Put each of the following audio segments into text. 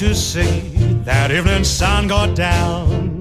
to see that evening sun go down.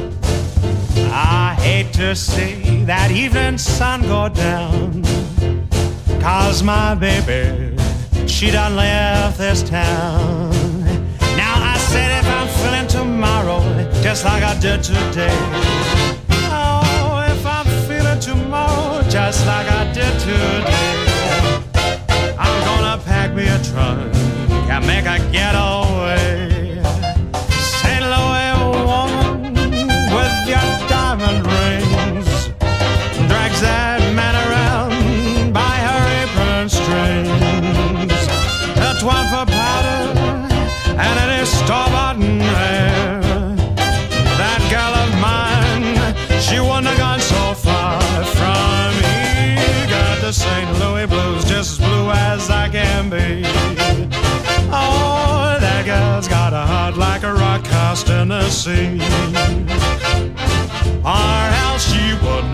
I hate to see that evening sun go down. 'Cause my baby, she done left this town. Now I said if I'm feeling tomorrow just like I did today, oh, if I'm feeling tomorrow just like I did today, I'm gonna pack me a trunk and make a getaway. St. Louis woman with your diamond rings drags that man around by her apron strings. That's one for powder and any store-bought hair. That girl of mine, she wouldn't have gone so far from me. Got the St. Louis blues, just as blue as I can be. Oh, that girl's got a heart like a rock cast in the sea, or else she would